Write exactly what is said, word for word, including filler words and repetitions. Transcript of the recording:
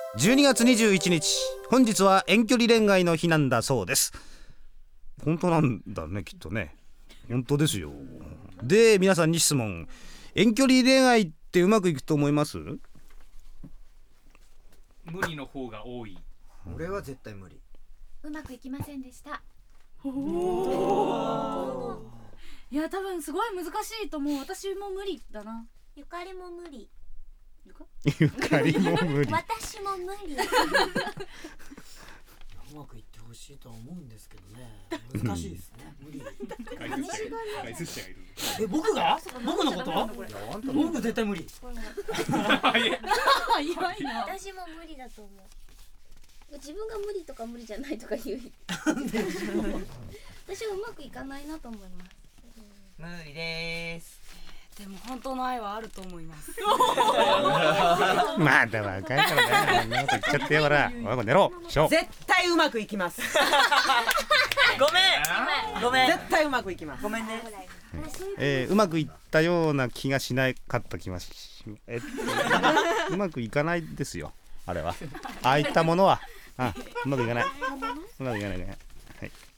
じゅうにがつにじゅういちにち、本日は遠距離恋愛の日なんだそうです。本当なんだね、きっとね。本当ですよ。で、皆さんに質問。遠距離恋愛ってうまくいくと思います？ 無理の方が多い。 俺は絶対無理。 うまくいきませんでした。 いや、多分すごい難しいと思う。私も無理だな。 ゆかりも無理。 ゆかりも無理。 私も無理。 うまくいってほしいとは思うんですけどね。難しいですね。無理。 外出者がいる。 え、僕が？僕のこと？僕絶対無理。 早いな。 私も無理だと思う。自分が無理とか無理じゃないとか言う。私はうまくいかないなと思います。 無理です。 でも本当の愛はあると思います。 まだ若いからね。そんなこと言っちゃってやから。おい、寝ろ。しょ。 絶対うまくいきます。ごめん。ごめん。絶対うまくいきます。ごめんね。 えー、うまくいったような気がしなかった気がし、えっと、うまくいかないですよ。あれは。ああいったものは、あ、うまくいかない。うまくいかないね。はい。